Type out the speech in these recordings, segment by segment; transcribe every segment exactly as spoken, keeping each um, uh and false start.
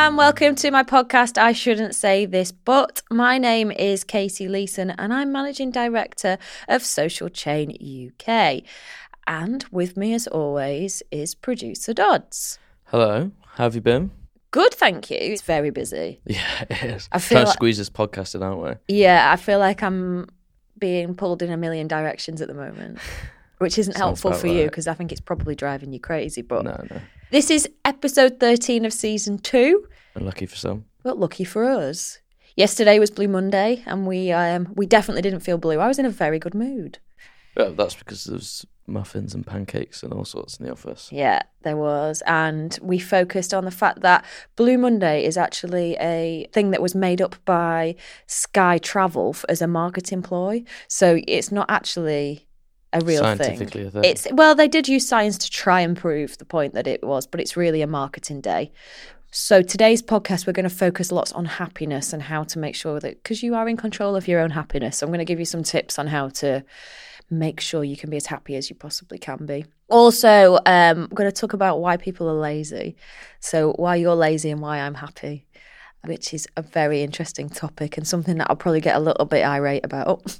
and welcome to my podcast, I Shouldn't Say This, but my name is Katie Leeson and I'm Managing Director of Social Chain U K. And with me, as always, is producer Dodds. Hello, how have you been? Good, thank you. It's very busy. Yeah, it is. I feel Trying to like, squeeze this podcast in, aren't we? Yeah, I feel like I'm being pulled in a million directions at the moment, which isn't Sounds helpful about for you right. because I think it's probably driving you crazy. But No, no. this is episode thirteen of season two. Unlucky for some. But lucky for us. Yesterday was Blue Monday, and we um, we definitely didn't feel blue. I was in a very good mood. Well, that's because there's muffins and pancakes and all sorts in the office. Yeah, there was. And we focused on the fact that Blue Monday is actually a thing that was made up by Sky Travel as a marketing ploy. So it's not actually a real Scientifically thing. a thing. It's well, they did use science to try and prove the point that it was, but it's really a marketing day. So today's podcast, we're going to focus lots on happiness and how to make sure that, because you are in control of your own happiness. So I'm going to give you some tips on how to make sure you can be as happy as you possibly can be. Also, um, I'm going to talk about why people are lazy. So why you're lazy and why I'm happy, which is a very interesting topic and something that I'll probably get a little bit irate about.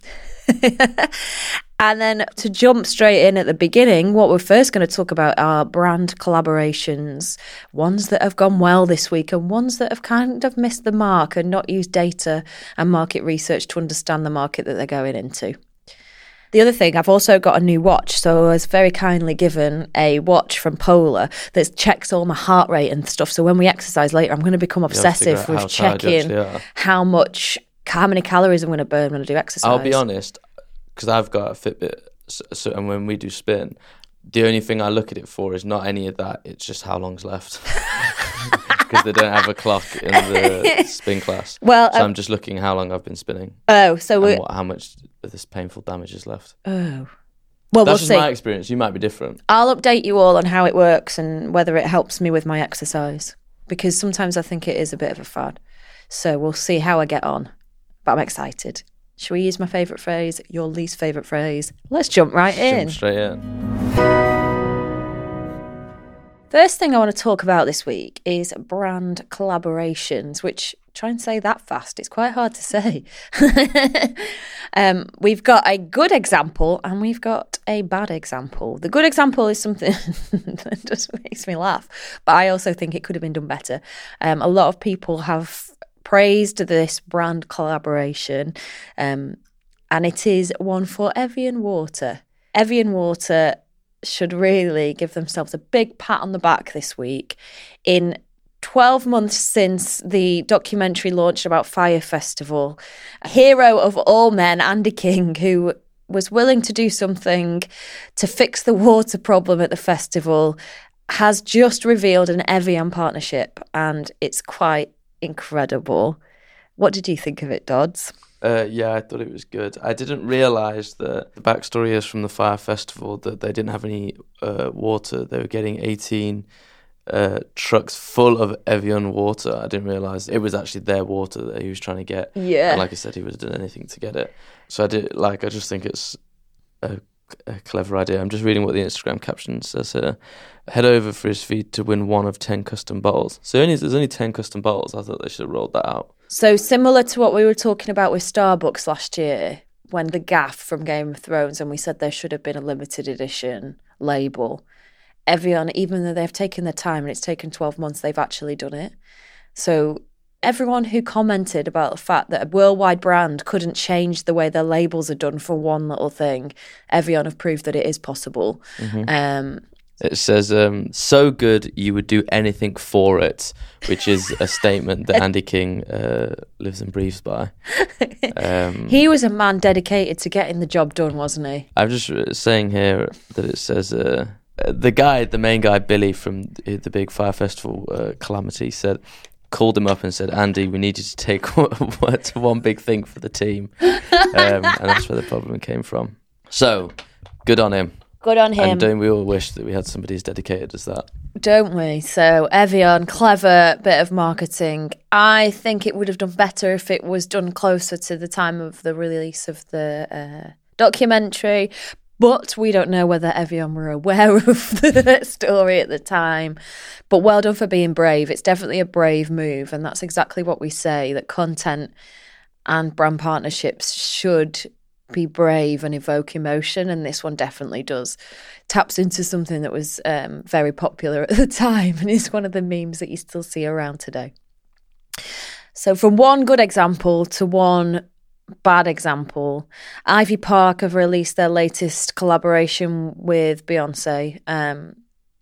And then to jump straight in at the beginning, what we're first going to talk about are brand collaborations, ones that have gone well this week and ones that have kind of missed the mark and not used data and market research to understand the market that they're going into. The other thing, I've also got a new watch. So I was very kindly given a watch from Polar that checks all my heart rate and stuff. So when we exercise later, I'm going to become obsessive with checking how much, how many calories I'm going to burn when I do exercise. I'll be honest, because I've got a Fitbit, so, so, and when we do spin, the only thing I look at it for is not any of that. It's just how long's left. Because they don't have a clock in the spin class. Well, so um, I'm just looking how long I've been spinning. Oh, so and what, how much of this painful damage is left. Oh. Well, That's we'll just see. my experience. You might be different. I'll update you all on how it works and whether it helps me with my exercise, because sometimes I think it is a bit of a fad. So we'll see how I get on. But I'm excited. Shall we use my favourite phrase, your least favourite phrase? Let's jump right in. Jump straight in. First thing I want to talk about this week is brand collaborations, which, try and say that fast, it's quite hard to say. um, we've got a good example and we've got a bad example. The good example is something that just makes me laugh, but I also think it could have been done better. Um, a lot of people have praised this brand collaboration, um, and it is one for Evian Water. Evian Water should really give themselves a big pat on the back this week. In twelve months since the documentary launched about Fire Festival, a hero of all men, Andy King, who was willing to do something to fix the water problem at the festival, has just revealed an Evian partnership, and it's quite incredible. What did you think of it, Dodds? Uh, yeah, I thought it was good. I didn't realise that the backstory is from the Fire Festival that they didn't have any uh, water. They were getting eighteen uh, trucks full of Evian water. I didn't realise it was actually their water that he was trying to get. Yeah. And like I said, he would have done anything to get it. So I did like. I just think it's a, a clever idea. I'm just reading what the Instagram caption says here. Head over for his feed to win one of ten custom bottles. So only there's only ten custom bottles. I thought they should have rolled that out. So similar to what we were talking about with Starbucks last year, when the gaff from Game of Thrones, and we said there should have been a limited edition label. Evian, even though they've taken their time and it's taken twelve months, they've actually done it. So everyone who commented about the fact that a worldwide brand couldn't change the way their labels are done for one little thing, Evian have proved that it is possible. Mm-hmm. Um, It says, um, so good you would do anything for it, which is a statement that Andy King uh, lives and breathes by. Um, he was a man dedicated to getting the job done, wasn't he? I'm just saying here that it says, uh, the guy, the main guy, Billy from the, the big Fire Festival uh, calamity, said, called him up and said, Andy, we need you to take one big thing for the team. Um, and that's where the problem came from. So, good on him. Good on him. And don't we all wish that we had somebody as dedicated as that? Don't we? So Evian, clever bit of marketing. I think it would have done better if it was done closer to the time of the release of the uh, documentary. But we don't know whether Evian were aware of the story at the time. But well done for being brave. It's definitely a brave move. And that's exactly what we say, that content and brand partnerships should be brave and evoke emotion. And this one definitely does. Taps into something that was um, very popular at the time and is one of the memes that you still see around today. So from one good example to one bad example, Ivy Park have released their latest collaboration with Beyonce. Um,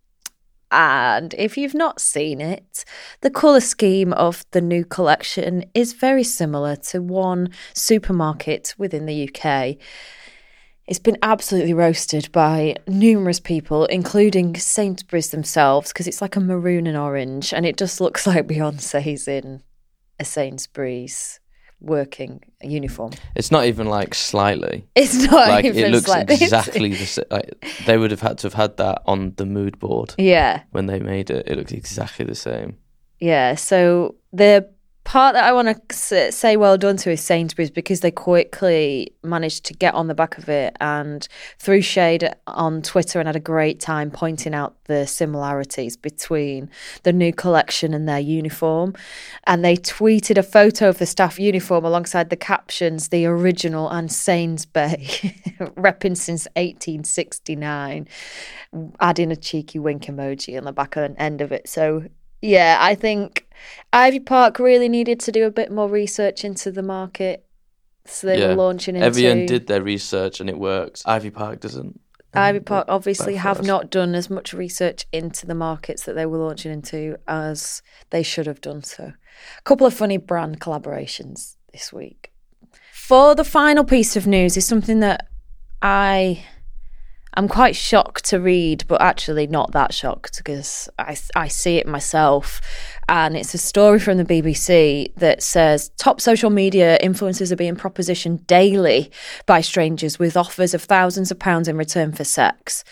and if you've not seen it, the colour scheme of the new collection is very similar to one supermarket within the U K. It's been absolutely roasted by numerous people, including Sainsbury's themselves, because it's like a maroon and orange, and it just looks like Beyonce's in a Sainsbury's working uniform. It's not even like slightly. It's not like even it looks slightly. exactly the same. Like, they would have had to have had that on the mood board. Yeah. When they made it, it looks exactly the same. Yeah. So the part that I want to say well done to is Sainsbury's, because they quickly managed to get on the back of it and threw shade on Twitter and had a great time pointing out the similarities between the new collection and their uniform. And they tweeted a photo of the staff uniform alongside the captions, "The original and Sainsbury," repping since eighteen sixty-nine, adding a cheeky wink emoji on the back end of it. So yeah, I think Ivy Park really needed to do a bit more research into the market. So they yeah. were launching into... Evian did their research and it works. Ivy Park doesn't. Ivy Park obviously have not done as much research into the markets that they were launching into as they should have done so. A couple of funny brand collaborations this week. For the final piece of news is something that I... I'm quite shocked to read, but actually not that shocked because I, I see it myself. And it's a story from the B B C that says top social media influencers are being propositioned daily by strangers with offers of thousands of pounds in return for sex.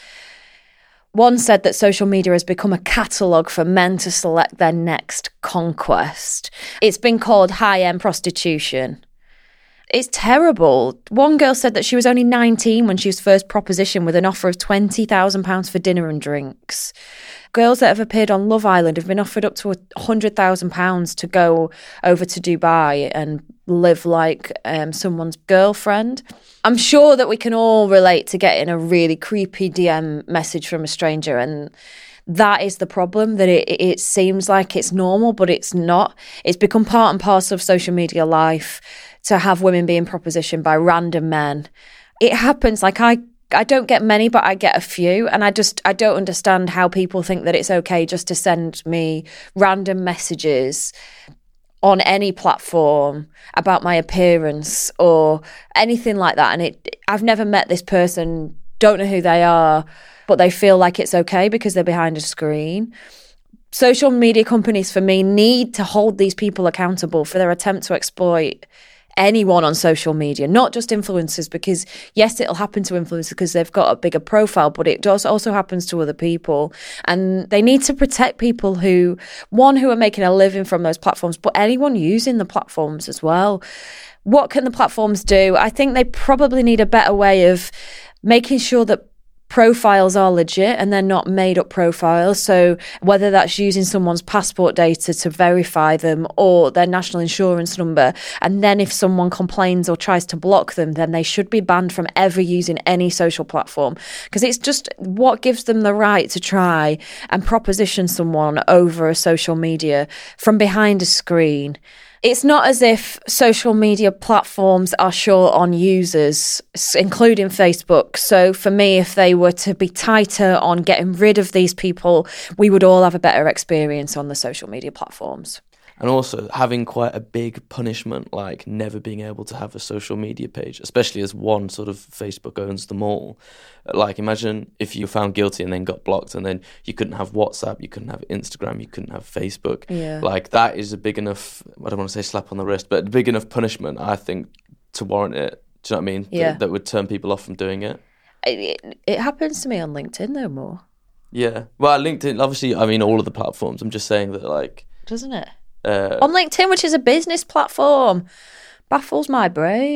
One said that social media has become a catalogue for men to select their next conquest. It's been called high-end prostitution. It's terrible. One girl said that she was only nineteen when she was first propositioned with an offer of twenty thousand pounds for dinner and drinks. Girls that have appeared on Love Island have been offered up to one hundred thousand pounds to go over to Dubai and live like um, someone's girlfriend. I'm sure that we can all relate to getting a really creepy D M message from a stranger, and that is the problem, that it, it seems like it's normal, but it's not. It's become part and parcel of social media life to have women being propositioned by random men. It happens. Like I, I don't get many, but I get a few. And I just, I don't understand how people think that it's okay just to send me random messages on any platform about my appearance or anything like that. And it, I've never met this person, don't know who they are, but they feel like it's okay because they're behind a screen. Social media companies, for me, need to hold these people accountable for their attempt to exploit anyone on social media, not just influencers, because yes, it'll happen to influencers because they've got a bigger profile, but it does also happens to other people. And they need to protect people who, one, who are making a living from those platforms, but anyone using the platforms as well. What can the platforms do? I think they probably need a better way of making sure that profiles are legit and they're not made up profiles. So whether that's using someone's passport data to verify them or their national insurance number, and then if someone complains or tries to block them, then they should be banned from ever using any social platform, because it's just what gives them the right to try and proposition someone over a social media from behind a screen. It's not as if social media platforms are short on users, including Facebook. So for me, if they were to be tighter on getting rid of these people, we would all have a better experience on the social media platforms. And also having quite a big punishment, like never being able to have a social media page, especially as one sort of Facebook owns them all. Like imagine if you found guilty and then got blocked, and then you couldn't have WhatsApp, you couldn't have Instagram, you couldn't have Facebook. Yeah. Like that is a big enough, I don't want to say slap on the wrist, but a big enough punishment, I think, to warrant it. Do you know what I mean? Yeah. That, that would turn people off from doing it. It, it. it happens to me on LinkedIn though more. Yeah. Well, LinkedIn, obviously, I mean, all of the platforms. I'm just saying that, like... Doesn't it? Uh, on LinkedIn, which is a business platform, baffles my brain.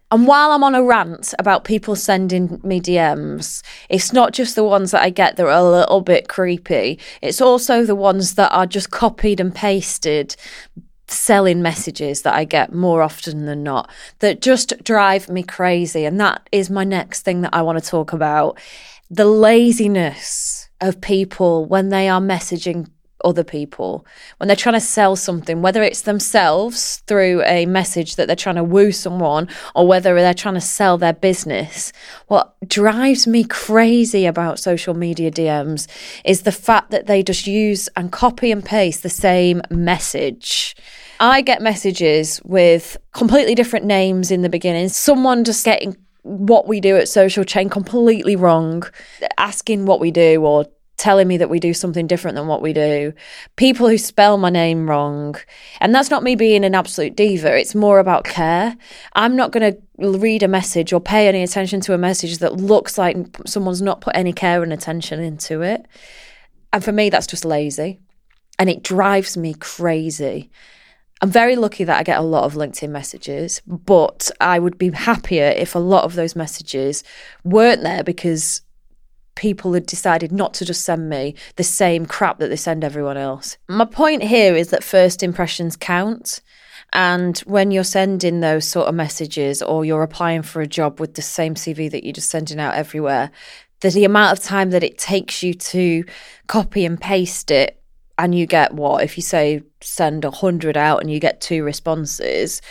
And while I'm on a rant about people sending me D Ms, it's not just the ones that I get that are a little bit creepy. It's also the ones that are just copied and pasted selling messages that I get more often than not that just drive me crazy. And that is my next thing that I want to talk about. The laziness of people when they are messaging other people, when they're trying to sell something, whether it's themselves through a message that they're trying to woo someone or whether they're trying to sell their business. What drives me crazy about social media D Ms is the fact that they just use and copy and paste the same message. I get messages with completely different names in the beginning. Someone just getting what we do at Social Chain completely wrong, asking what we do or telling me that we do something different than what we do. People who spell my name wrong. And that's not me being an absolute diva. It's more about care. I'm not going to read a message or pay any attention to a message that looks like someone's not put any care and attention into it. And for me, that's just lazy. And it drives me crazy. I'm very lucky that I get a lot of LinkedIn messages, but I would be happier if a lot of those messages weren't there because people had decided not to just send me the same crap that they send everyone else. My point here is that first impressions count. And when you're sending those sort of messages or you're applying for a job with the same C V that you're just sending out everywhere, there's the amount of time that it takes you to copy and paste it. And you get what? If you say send one hundred out and you get two responses,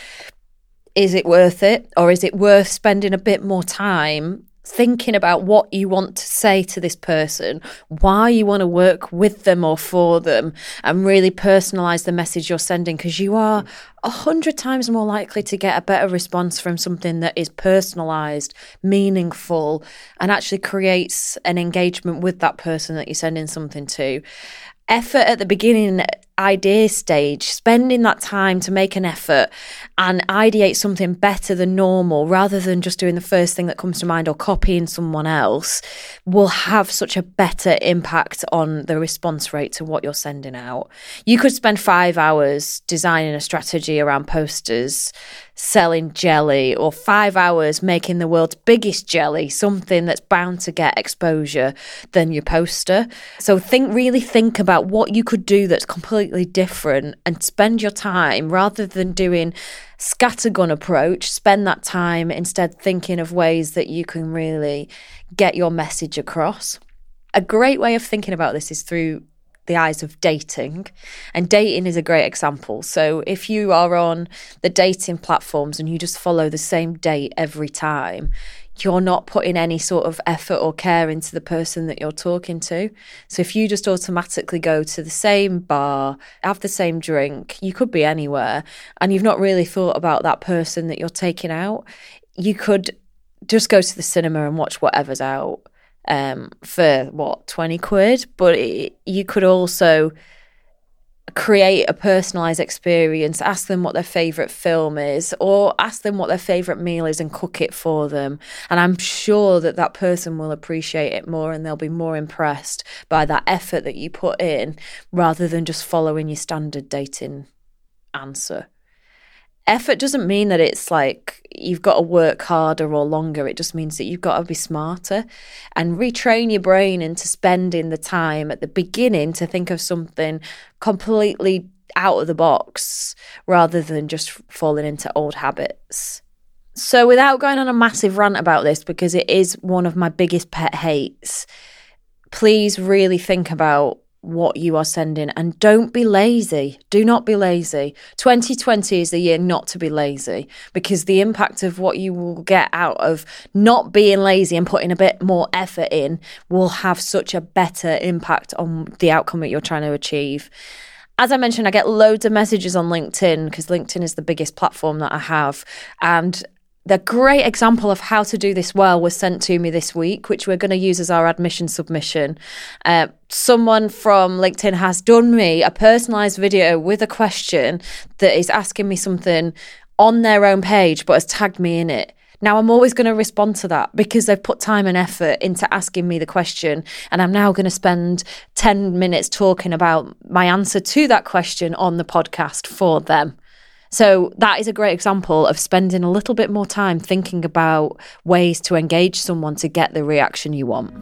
is it worth it? Or is it worth spending a bit more time thinking about what you want to say to this person, why you want to work with them or for them, and really personalise the message you're sending, because you are a hundred times more likely to get a better response from something that is personalised, meaningful, and actually creates an engagement with that person that you're sending something to. Effort at the beginning, idea stage, spending that time to make an effort and ideate something better than normal rather than just doing the first thing that comes to mind or copying someone else, will have such a better impact on the response rate to what you're sending out. You could spend five hours designing a strategy around posters, selling jelly, or five hours making the world's biggest jelly, something that's bound to get exposure than your poster. So think, really think about what you could do that's completely different and spend your time rather than doing scattergun approach. Spend that time instead thinking of ways that you can really get your message across. A great way of thinking about this is through the eyes of dating, and dating is a great example. So if you are on the dating platforms and you just follow the same date every time, you're not putting any sort of effort or care into the person that you're talking to. So if you just automatically go to the same bar, have the same drink, you could be anywhere, and you've not really thought about that person that you're taking out, you could just go to the cinema and watch whatever's out um, for, what, twenty quid? But it, you could also create a personalised experience, ask them what their favourite film is, or ask them what their favourite meal is and cook it for them. And I'm sure that that person will appreciate it more and they'll be more impressed by that effort that you put in rather than just following your standard dating answer. Effort doesn't mean that it's like you've got to work harder or longer. It just means that you've got to be smarter and retrain your brain into spending the time at the beginning to think of something completely out of the box rather than just falling into old habits. So without going on a massive rant about this, because it is one of my biggest pet hates, please really think about what you are sending and don't be lazy. Do not be lazy. twenty twenty is the year not to be lazy, because the impact of what you will get out of not being lazy and putting a bit more effort in will have such a better impact on the outcome that you're trying to achieve. As I mentioned, I get loads of messages on LinkedIn because LinkedIn is the biggest platform that I have, and the great example of how to do this well was sent to me this week, which we're going to use as our admission submission. Uh, someone from LinkedIn has done me a personalised video with a question that is asking me something on their own page, but has tagged me in it. Now, I'm always going to respond to that because they've put time and effort into asking me the question, and I'm now going to spend ten minutes talking about my answer to that question on the podcast for them. So that is a great example of spending a little bit more time thinking about ways to engage someone to get the reaction you want.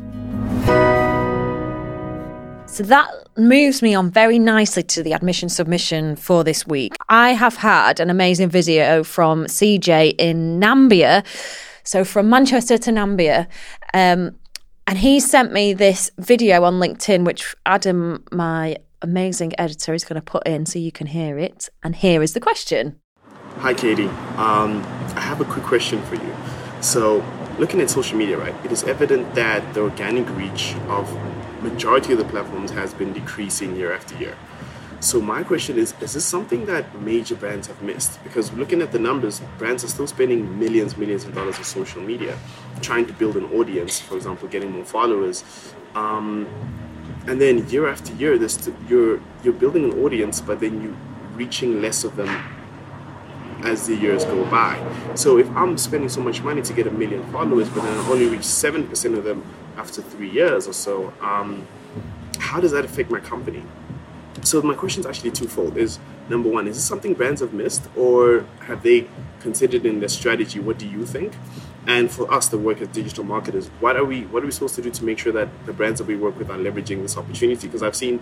So that moves me on very nicely to the admission submission for this week. I have had an amazing video from C J in Nambia, so from Manchester to Nambia, um, and he sent me this video on LinkedIn, which Adam, my amazing editor, is going to put in so you can hear it. And here is the question. Hi, Katie. Um, I have a quick question for you. So, looking at social media, right, it is evident that the organic reach of majority of the platforms has been decreasing year after year. So my question is, is this something that major brands have missed? Because looking at the numbers, brands are still spending millions, millions of dollars on social media, trying to build an audience, for example, getting more followers. Um, and then year after year, this st- you're you're building an audience, but then you're reaching less of them as the years go by. So if I'm spending so much money to get a million followers, but then I only reach seven percent of them after three years or so, um, how does that affect my company? So my question is actually twofold. Is number one, is this something brands have missed, or have they considered in their strategy? What do you think? And for us that work as digital marketers, what are we what are we supposed to do to make sure that the brands that we work with are leveraging this opportunity? Because I've seen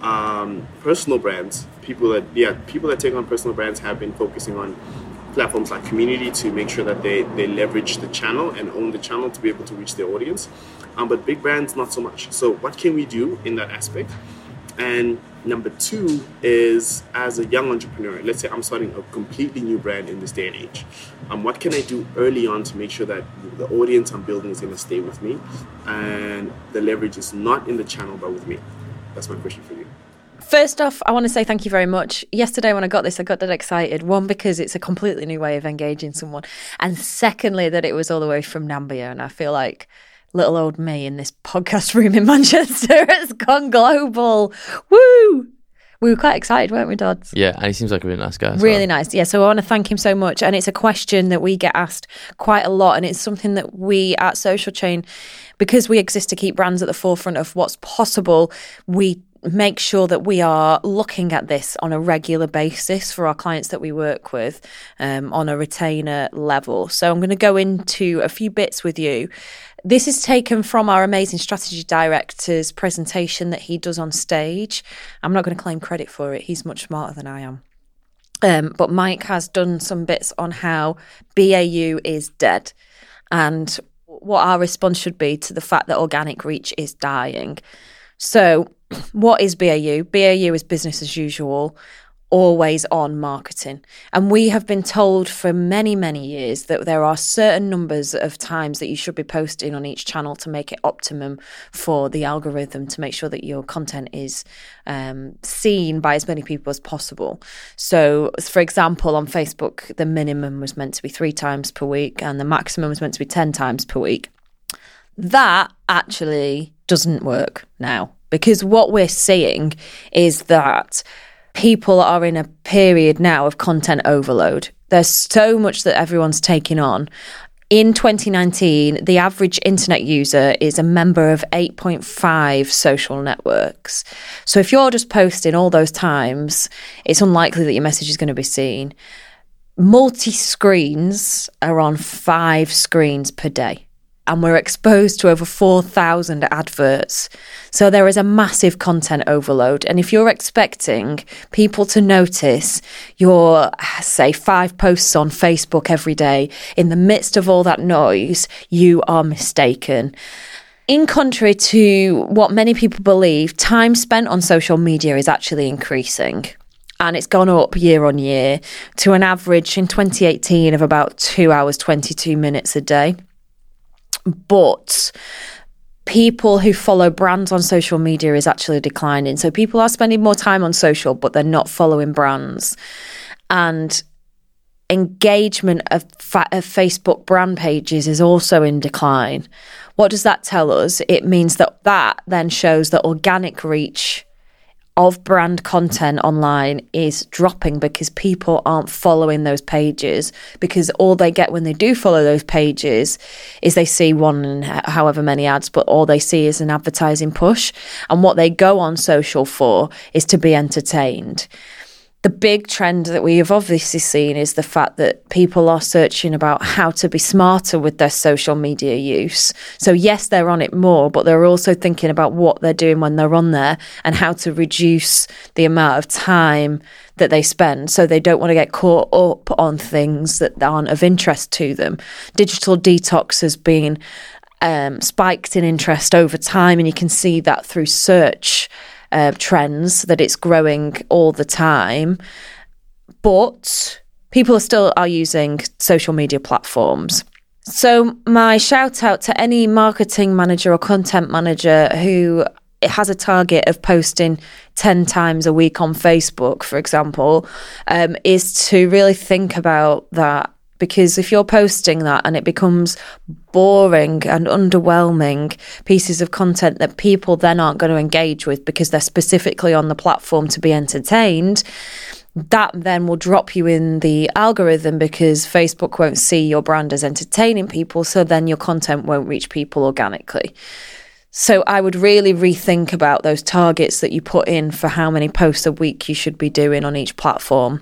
um, personal brands, people that yeah, people that take on personal brands have been focusing on platforms like Community to make sure that they, they leverage the channel and own the channel to be able to reach their audience. Um, but big brands, not so much. So what can we do in that aspect? And number two is, as a young entrepreneur, let's say I'm starting a completely new brand in this day and age. Um, what can I do early on to make sure that the audience I'm building is going to stay with me and the leverage is not in the channel but with me? That's my question for you. First off, I want to say thank you very much. Yesterday when I got this, I got that excited. One, because it's a completely new way of engaging someone. And secondly, that it was all the way from Nambia. And I feel like little old me in this podcast room in Manchester has gone global. Woo! We were quite excited, weren't we, Dodds? Yeah, and he seems like a really nice guy. Really well. nice. Yeah, so I want to thank him so much. And it's a question that we get asked quite a lot. And it's something that we at Social Chain, because we exist to keep brands at the forefront of what's possible, we make sure that we are looking at this on a regular basis for our clients that we work with um, on a retainer level. So I'm going to go into a few bits with you. This is taken from our amazing strategy director's presentation that he does on stage. I'm not going to claim credit for it. He's much smarter than I am. Um, but Mike has done some bits on how B A U is dead and what our response should be to the fact that organic reach is dying. So what is B A U? B A U is business as usual, always on marketing. And we have been told for many, many years that there are certain numbers of times that you should be posting on each channel to make it optimum for the algorithm, to make sure that your content is um, seen by as many people as possible. So, for example, on Facebook, the minimum was meant to be three times per week and the maximum was meant to be ten times per week. That actually doesn't work now, because what we're seeing is that people are in a period now of content overload. There's so much that everyone's taking on. In twenty nineteen, the average internet user is a member of eight point five social networks. So if you're just posting all those times, it's unlikely that your message is going to be seen. Multi-screens are on five screens per day. And we're exposed to over four thousand adverts. So there is a massive content overload. And if you're expecting people to notice your, say, five posts on Facebook every day in the midst of all that noise, you are mistaken. In contrary to what many people believe, time spent on social media is actually increasing. And it's gone up year on year to an average in twenty eighteen of about two hours, twenty-two minutes a day. But people who follow brands on social media is actually declining. So people are spending more time on social, but they're not following brands. And engagement of, fa- of Facebook brand pages is also in decline. What does that tell us? It means that that then shows that organic reach of brand content online is dropping because people aren't following those pages, because all they get when they do follow those pages is they see one and however many ads, but all they see is an advertising push. And what they go on social for is to be entertained. The big trend that we have obviously seen is the fact that people are searching about how to be smarter with their social media use. So yes, they're on it more, but they're also thinking about what they're doing when they're on there and how to reduce the amount of time that they spend, so they don't want to get caught up on things that aren't of interest to them. Digital detox has been um, spiked in interest over time, and you can see that through search Uh, trends, that it's growing all the time. But people are still are using social media platforms. So my shout out to any marketing manager or content manager who has a target of posting ten times a week on Facebook, for example, um, is to really think about that. Because if you're posting that and it becomes boring and underwhelming pieces of content that people then aren't going to engage with because they're specifically on the platform to be entertained, that then will drop you in the algorithm because Facebook won't see your brand as entertaining people, so then your content won't reach people organically. So I would really rethink about those targets that you put in for how many posts a week you should be doing on each platform.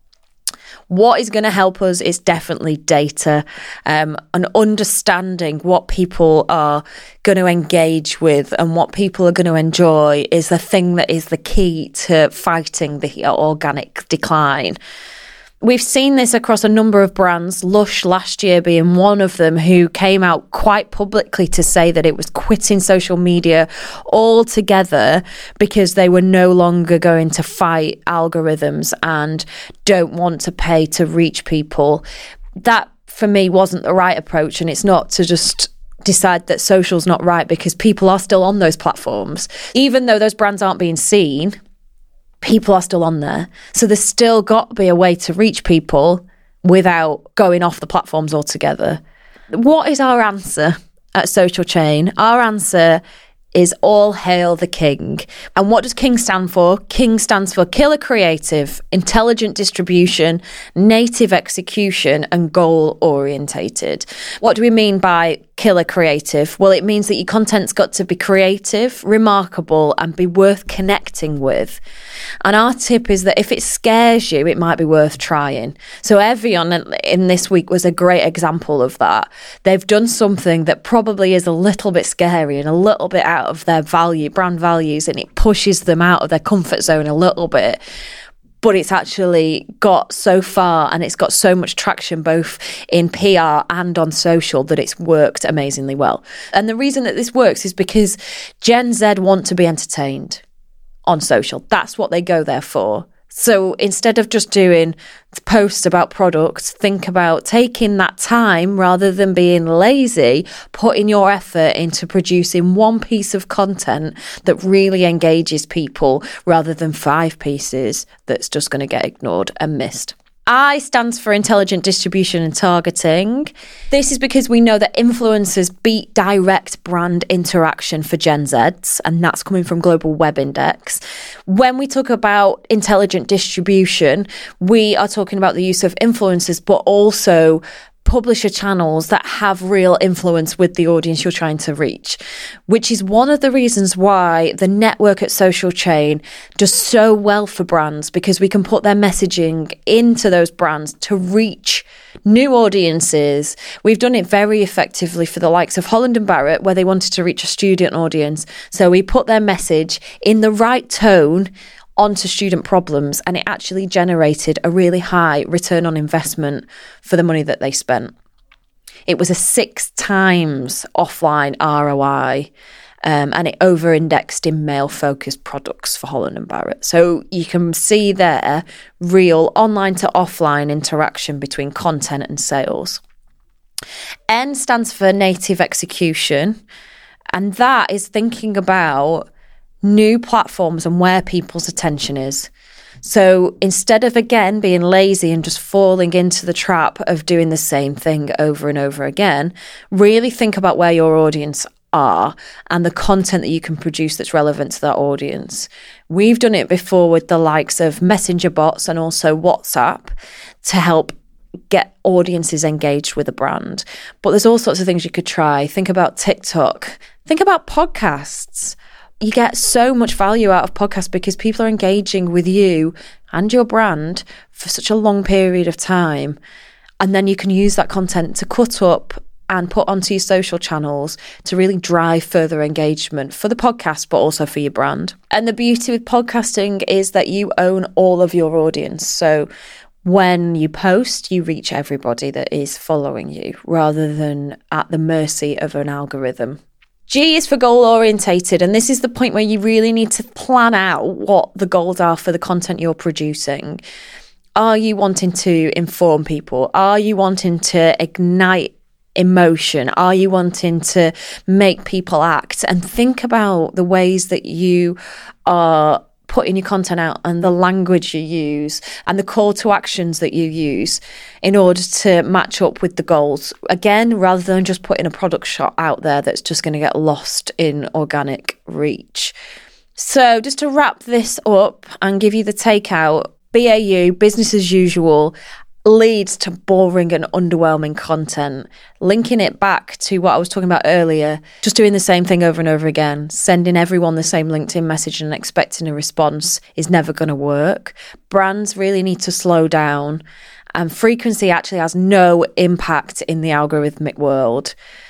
What is going to help us is definitely data um, and understanding what people are going to engage with and what people are going to enjoy is the thing that is the key to fighting the organic decline. We've seen this across a number of brands, Lush last year being one of them, who came out quite publicly to say that it was quitting social media altogether because they were no longer going to fight algorithms and don't want to pay to reach people. That, for me, wasn't the right approach, and it's not to just decide that social's not right because people are still on those platforms. Even though those brands aren't being seen, people are still on there. So there's still got to be a way to reach people without going off the platforms altogether. What is our answer at Social Chain? Our answer is all hail the king. And what does king stand for? King stands for killer creative, intelligent distribution, native execution, and goal orientated. What do we mean by killer creative? Well, it means that your content's got to be creative, remarkable, and be worth connecting with. And our tip is that if it scares you, it might be worth trying. So Evian in this week was a great example of that. They've done something that probably is a little bit scary and a little bit out of their value, brand values, and it pushes them out of their comfort zone a little bit. But it's actually got so far and it's got so much traction both in P R and on social that it's worked amazingly well. And the reason that this works is because Gen Z want to be entertained on social. That's what they go there for. So instead of just doing posts about products, think about taking that time rather than being lazy, putting your effort into producing one piece of content that really engages people rather than five pieces that's just going to get ignored and missed. I stands for intelligent distribution and targeting. This is because we know that influencers beat direct brand interaction for Gen Zs, and that's coming from Global Web Index. When we talk about intelligent distribution, we are talking about the use of influencers, but also publisher channels that have real influence with the audience you're trying to reach, which is one of the reasons why the network at Social Chain does so well for brands, because we can put their messaging into those brands to reach new audiences. We've done it very effectively for the likes of Holland and Barrett, where they wanted to reach a student audience. So we put their message in the right tone onto student problems, and it actually generated a really high return on investment for the money that they spent. It was a six times offline R O I, um, and it over-indexed in male-focused products for Holland and Barrett. So you can see there real online to offline interaction between content and sales. N stands for native execution, and that is thinking about new platforms and where people's attention is. So instead of, again, being lazy and just falling into the trap of doing the same thing over and over again, really think about where your audience are and the content that you can produce that's relevant to that audience. We've done it before with the likes of messenger bots and also WhatsApp to help get audiences engaged with a brand. But there's all sorts of things you could try. Think about TikTok. Think about podcasts. you get so much value out of podcasts because people are engaging with you and your brand for such a long period of time. And then you can use that content to cut up and put onto your social channels to really drive further engagement for the podcast, but also for your brand. And the beauty with podcasting is that you own all of your audience. So when you post, you reach everybody that is following you rather than at the mercy of an algorithm. G is for goal orientated, and this is the point where you really need to plan out what the goals are for the content you're producing. Are you wanting to inform people? Are you wanting to ignite emotion? Are you wanting to make people act? And think about the ways that you are putting your content out and the language you use and the call to actions that you use in order to match up with the goals. Again, rather than just putting a product shot out there that's just going to get lost in organic reach. So just to wrap this up and give you the takeout, B A U, business as usual, leads to boring and underwhelming content. Linking it back to what I was talking about earlier, just doing the same thing over and over again, sending everyone the same LinkedIn message and expecting a response is never going to work. Brands really need to slow down, and frequency actually has no impact in the algorithmic world.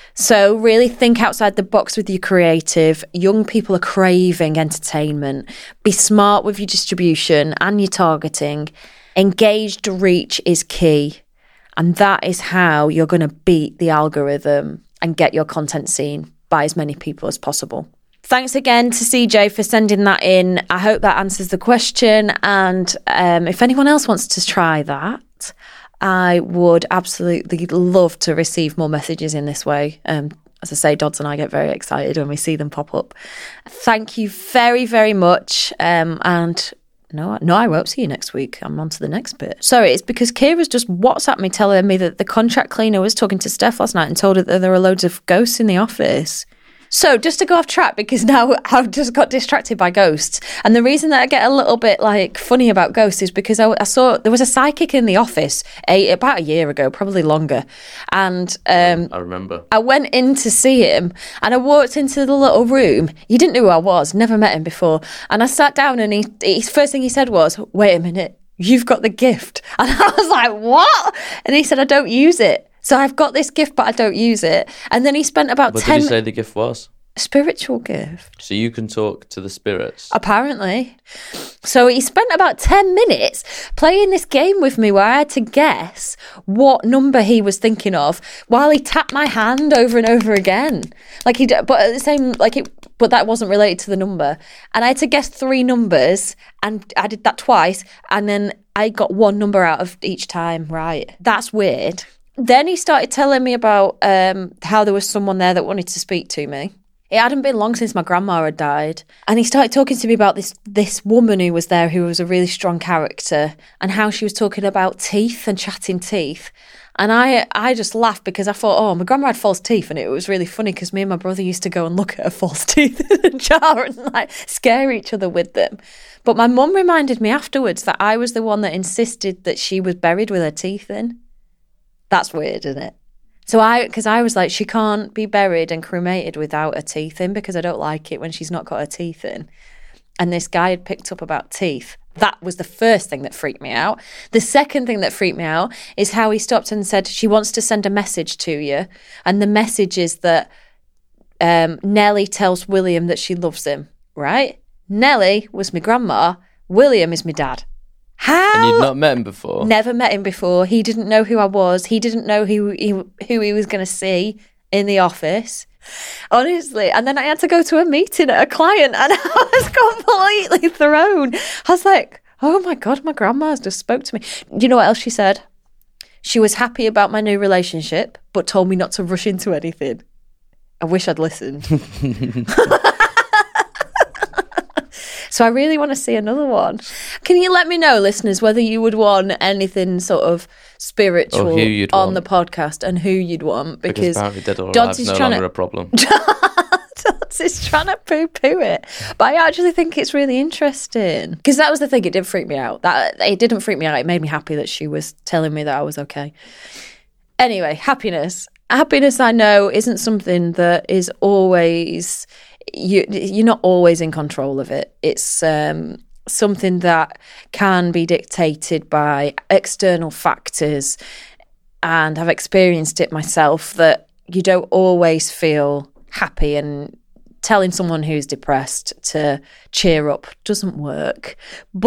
So really think outside the box with your creative. Young people are craving entertainment. Be smart with your distribution and your targeting. Engaged reach is key, and that is how you're going to beat the algorithm and get your content seen by as many people as possible. Thanks again to C J for sending that in. I hope that answers the question, and um, if anyone else wants to try that, I would absolutely love to receive more messages in this way. Um, as I say, Dodds and I get very excited when we see them pop up. Thank you very, very much, um, and No, no, I won't see you next week. I'm on to the next bit. Sorry, it's because Kira's just WhatsApped me telling me that the contract cleaner was talking to Steph last night and told her that there are loads of ghosts in the office. So just to go off track, because now I've just got distracted by ghosts. And the reason that I get a little bit like funny about ghosts is because I, I saw there was a psychic in the office a, about a year ago, probably longer. And um, I remember. I went in to see him and I walked into the little room. He didn't know who I was, never met him before. And I sat down and he, he first thing he said was, "Wait a minute, you've got the gift." And I was like, "What?" And he said, "I don't use it. So I've got this gift, but I don't use it." And then he spent about what ten... What did he say the gift was? Spiritual gift. So you can talk to the spirits? Apparently. So he spent about ten minutes playing this game with me where I had to guess what number he was thinking of while he tapped my hand over and over again. Like he, but at the same, like it, but that wasn't related to the number. And I had to guess three numbers, and I did that twice, and then I got one number out of each time right. That's weird. Then he started telling me about um, how there was someone there that wanted to speak to me. It hadn't been long since my grandma had died. And he started talking to me about this this woman who was there who was a really strong character and how she was talking about teeth and chatting teeth. And I I just laughed because I thought, oh, my grandma had false teeth. And it was really funny because me and my brother used to go and look at her false teeth in a jar and like scare each other with them. But my mum reminded me afterwards that I was the one that insisted that she was buried with her teeth in. That's weird, isn't it? So I, because I was like, she can't be buried and cremated without her teeth in because I don't like it when she's not got her teeth in. And this guy had picked up about teeth. That was the first thing that freaked me out. The second thing that freaked me out is how he stopped and said, she wants to send a message to you. And the message is that um, Nellie tells William that she loves him, right? Nellie was my grandma. William is my dad. How? And you'd not met him before? Never met him before. He didn't know who I was. He didn't know who he, who he was going to see in the office. Honestly. And then I had to go to a meeting at a client and I was completely thrown. I was like, oh my God, my grandma's just spoke to me. You know what else she said? She was happy about my new relationship, but told me not to rush into anything. I wish I'd listened. So I really want to see another one. Can you let me know, listeners, whether you would want anything sort of spiritual on want. the podcast and who you'd want? Because, because apparently Dead or Alive is no longer to... a problem. Dodds is trying to poo-poo it. But I actually think it's really interesting. Because that was the thing, it did freak me out. That It didn't freak me out. It made me happy that she was telling me that I was okay. Anyway, happiness. Happiness, I know, isn't something that is always you, you're not always in control of it. It's um, something that can be dictated by external factors, and I've experienced it myself, that you don't always feel happy, and telling someone who's depressed to cheer up doesn't work.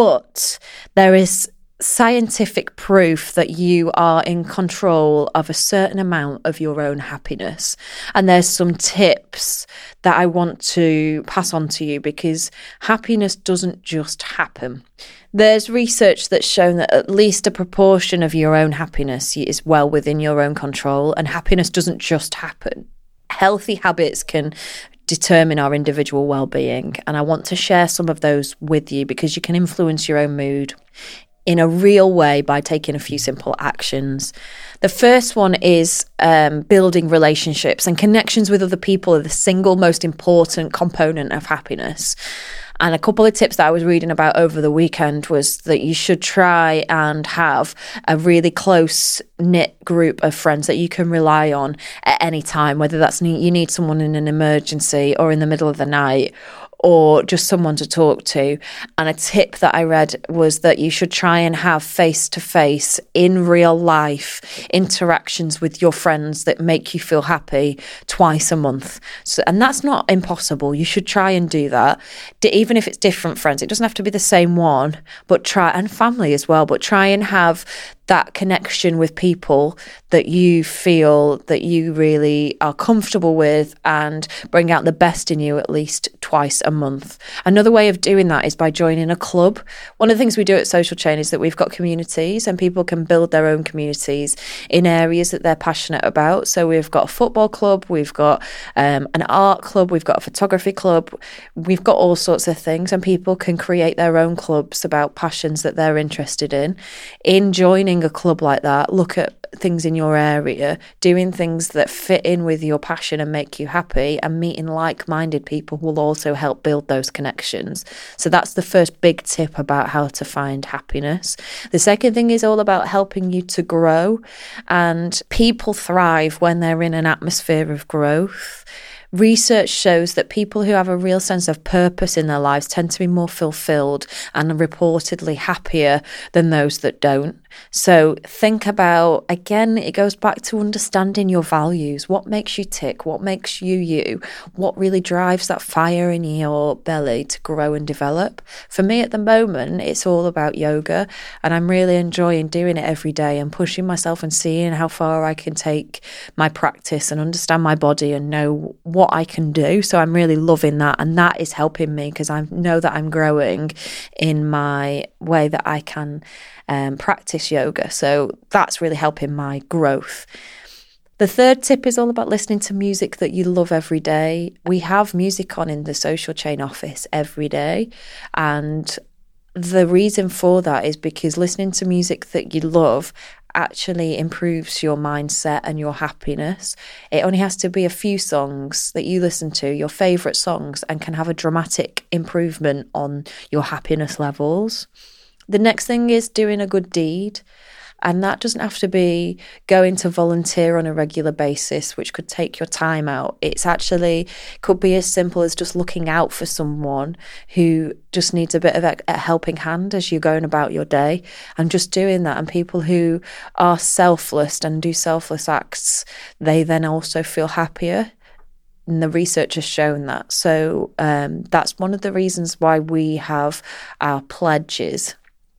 But there is scientific proof that you are in control of a certain amount of your own happiness. And there's some tips that I want to pass on to you, because happiness doesn't just happen. There's research that's shown that at least a proportion of your own happiness is well within your own control, and happiness doesn't just happen. Healthy habits can determine our individual well-being, and I want to share some of those with you, because you can influence your own mood in a real way by taking a few simple actions. The first one is um, building relationships, and connections with other people are the single most important component of happiness. And a couple of tips that I was reading about over the weekend was that you should try and have a really close-knit group of friends that you can rely on at any time, whether that's you need someone in an emergency or in the middle of the night, or just someone to talk to. And a tip that I read was that you should try and have face-to-face, in real life, interactions with your friends that make you feel happy twice a month. So, and that's not impossible. You should try and do that. Even if it's different friends, it doesn't have to be the same one, but try, and family as well, but try and have that connection with people that you feel that you really are comfortable with, and bring out the best in you at least twice a month. Another way of doing that is by joining a club. One of the things we do at Social Chain is that we've got communities, and people can build their own communities in areas that they're passionate about. So we've got a football club, we've got um, an art club, we've got a photography club, we've got all sorts of things, and people can create their own clubs about passions that they're interested in. In joining a club like that, look at things in your area, doing things that fit in with your passion and make you happy, and meeting like-minded people will also help build those connections. So that's the first big tip about how to find happiness. The second thing is all about helping you to grow, and people thrive when they're in an atmosphere of growth. Research shows that people who have a real sense of purpose in their lives tend to be more fulfilled and reportedly happier than those that don't. So think about, again, it goes back to understanding your values. What makes you tick? What makes you you? What really drives that fire in your belly to grow and develop? For me at the moment, it's all about yoga, and I'm really enjoying doing it every day and pushing myself and seeing how far I can take my practice and understand my body and know what I can do. So I'm really loving that, and that is helping me, because I know that I'm growing in my way that I can um, practice yoga. So that's really helping my growth. The third tip is all about listening to music that you love every day. We have music on in the Social Chain office every day, and the reason for that is because listening to music that you love actually improves your mindset and your happiness. It only has to be a few songs that you listen to, your favourite songs, and can have a dramatic improvement on your happiness levels. The next thing is doing a good deed. And that doesn't have to be going to volunteer on a regular basis, which could take your time out. It's actually could be as simple as just looking out for someone who just needs a bit of a, a helping hand as you're going about your day, and just doing that. And people who are selfless and do selfless acts, they then also feel happier. And the research has shown that. So um, that's one of the reasons why we have our pledges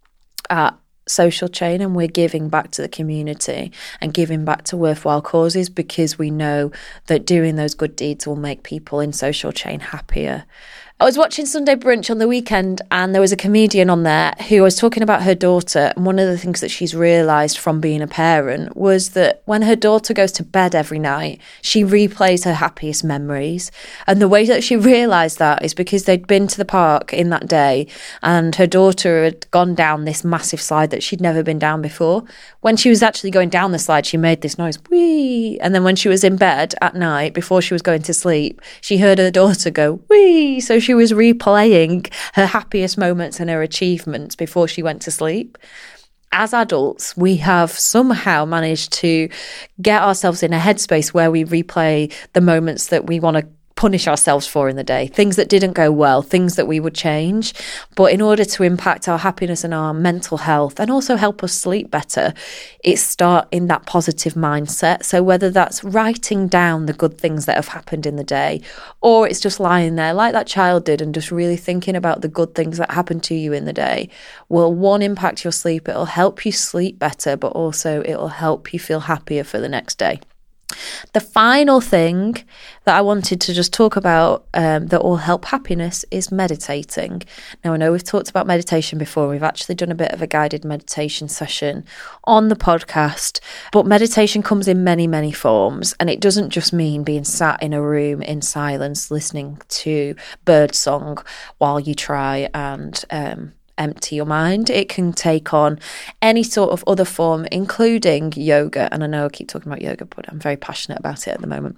at Social Chain, and we're giving back to the community and giving back to worthwhile causes, because we know that doing those good deeds will make people in Social Chain happier. I was watching Sunday Brunch on the weekend, and there was a comedian on there who was talking about her daughter, and one of the things that she's realised from being a parent was that when her daughter goes to bed every night, she replays her happiest memories. And the way that she realised that is because they'd been to the park in that day, and her daughter had gone down this massive slide that she'd never been down before. When she was actually going down the slide, she made this noise, whee! And then when she was in bed at night, before she was going to sleep, she heard her daughter go, whee! So she She was replaying her happiest moments and her achievements before she went to sleep. As adults, we have somehow managed to get ourselves in a headspace where we replay the moments that we want to punish ourselves for in the day, things that didn't go well, things that we would change. But in order to impact our happiness and our mental health and also help us sleep better, it's start in that positive mindset. So whether that's writing down the good things that have happened in the day, or it's just lying there like that child did and just really thinking about the good things that happened to you in the day, will one, impact your sleep, it'll help you sleep better, but also it'll help you feel happier for the next day. The final thing that I wanted to just talk about um, that will help happiness is meditating. Now, I know we've talked about meditation before. We've actually done a bit of a guided meditation session on the podcast, but meditation comes in many, many forms, and it doesn't just mean being sat in a room in silence listening to birdsong while you try and um empty your mind. It can take on any sort of other form, including yoga. And I know I keep talking about yoga, but I'm very passionate about it at the moment.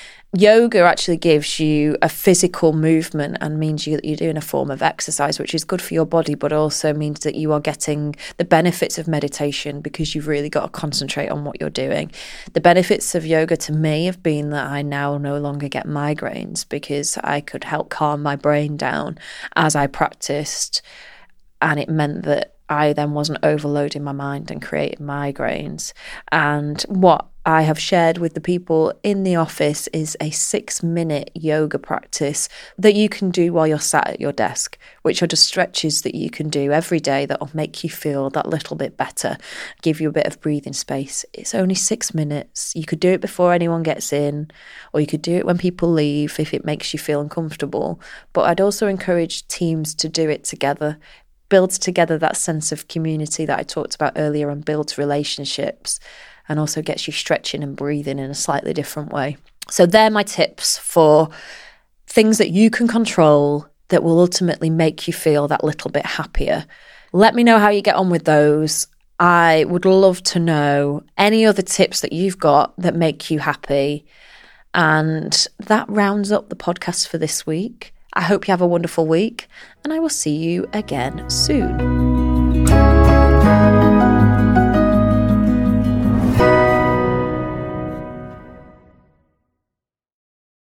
Yoga actually gives you a physical movement and means you that you're doing a form of exercise, which is good for your body, but also means that you are getting the benefits of meditation because you've really got to concentrate on what you're doing. The benefits of yoga to me have been that I now no longer get migraines because I could help calm my brain down as I practiced. And it meant that I then wasn't overloading my mind and creating migraines. And what I have shared with the people in the office is a six minute yoga practice that you can do while you're sat at your desk, which are just stretches that you can do every day that will make you feel that little bit better, give you a bit of breathing space. It's only six minutes. You could do it before anyone gets in, or you could do it when people leave if it makes you feel uncomfortable. But I'd also encourage teams to do it together. Builds together that sense of community that I talked about earlier and builds relationships, and also gets you stretching and breathing in a slightly different way. So they're my tips for things that you can control that will ultimately make you feel that little bit happier. Let me know how you get on with those. I would love to know any other tips that you've got that make you happy. And that rounds up the podcast for this week. I hope you have a wonderful week, and I will see you again soon.